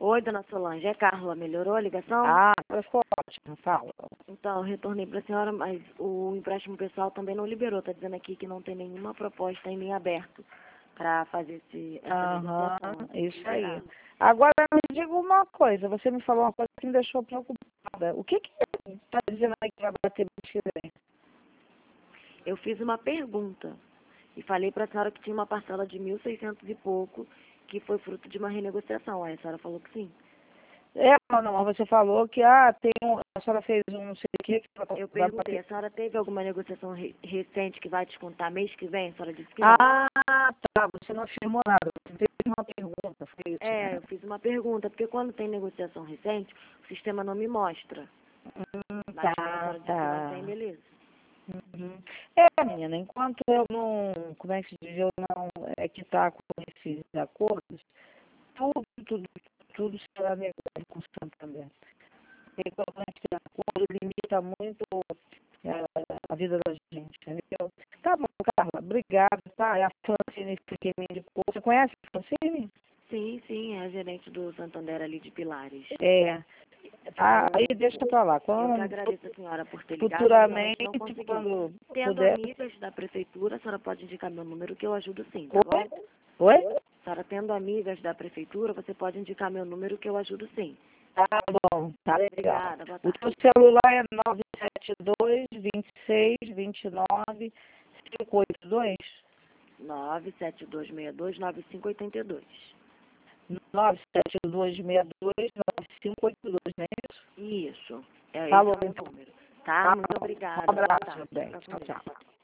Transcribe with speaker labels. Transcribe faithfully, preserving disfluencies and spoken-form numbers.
Speaker 1: Oi, dona Solange, é Carla, melhorou a ligação?
Speaker 2: Ah, agora ficou ótimo, fala.
Speaker 1: Então, eu retornei para a senhora, mas o empréstimo pessoal também não liberou. Está dizendo aqui que não tem nenhuma proposta em linha aberto para fazer esse, essa
Speaker 2: Aham,
Speaker 1: negociação.
Speaker 2: isso aí.
Speaker 1: Liberar.
Speaker 2: Agora, me diga uma coisa, você me falou uma coisa que me deixou preocupada. O que que está dizendo aí que vai bater mês que vem?
Speaker 1: Eu fiz uma pergunta e falei para a senhora que tinha uma parcela de mil e seiscentos e pouco, que foi fruto de uma renegociação. Aí a senhora falou que sim.
Speaker 2: É, não, não, você falou que, ah, tem um, a senhora fez um não sei o que, que
Speaker 1: Eu
Speaker 2: vai
Speaker 1: perguntei,
Speaker 2: bater.
Speaker 1: a senhora teve alguma negociação re recente que vai descontar mês que vem? A senhora disse que não.
Speaker 2: Ah, tá, você não afirmou nada, você fez uma pergunta, foi isso,
Speaker 1: É,
Speaker 2: né?
Speaker 1: eu fiz uma pergunta, porque quando tem negociação recente, o sistema não me mostra.
Speaker 2: Hum,
Speaker 1: Mas como a
Speaker 2: tá,
Speaker 1: senhora disse que não
Speaker 2: tá.
Speaker 1: tem, beleza.
Speaker 2: Uhum. É, menina, enquanto eu não, como é que se diz, eu não é, quitar com esses acordos, tudo, tudo, tudo será negado com o Santander. Porque quando a gente tem acordo, limita muito é, a vida da gente, entendeu? Tá bom, Carla, obrigada, tá? É a Francine que me indicou. Você conhece a Francine?
Speaker 1: Sim, sim, é a gerente do Santander ali de Pilares.
Speaker 2: É. Tá, aí
Speaker 1: Eu,
Speaker 2: deixa pra lá.
Speaker 1: eu que
Speaker 2: Quando,
Speaker 1: agradeço a senhora por ter ligado, mas realmente não
Speaker 2: futuramente,
Speaker 1: consegui.
Speaker 2: quando
Speaker 1: Tendo
Speaker 2: puder.
Speaker 1: amigas da prefeitura, a senhora pode indicar meu número que eu ajudo sim, tá
Speaker 2: Oi?
Speaker 1: bom?
Speaker 2: Oi?
Speaker 1: A senhora tendo amigas da prefeitura, você pode indicar meu número que eu ajudo sim.
Speaker 2: Tá bom, tá legal.
Speaker 1: Obrigada, boa
Speaker 2: O
Speaker 1: tarde.
Speaker 2: teu celular é nove sete dois, vinte e seis, vinte e nove, cinco oito dois?
Speaker 1: nove sete dois seis dois nove cinco oito dois.
Speaker 2: nove sete dois seis dois, nove cinco oito dois, não é isso?
Speaker 1: Isso. É, esse
Speaker 2: Falou,
Speaker 1: é o meu
Speaker 2: então.
Speaker 1: número. Tá?
Speaker 2: Tá
Speaker 1: Muito
Speaker 2: bom. Um
Speaker 1: obrigada. Boa
Speaker 2: abraço,
Speaker 1: tarde.
Speaker 2: meu bem.
Speaker 1: Fica com
Speaker 2: Tchau,
Speaker 1: Deus.
Speaker 2: tchau.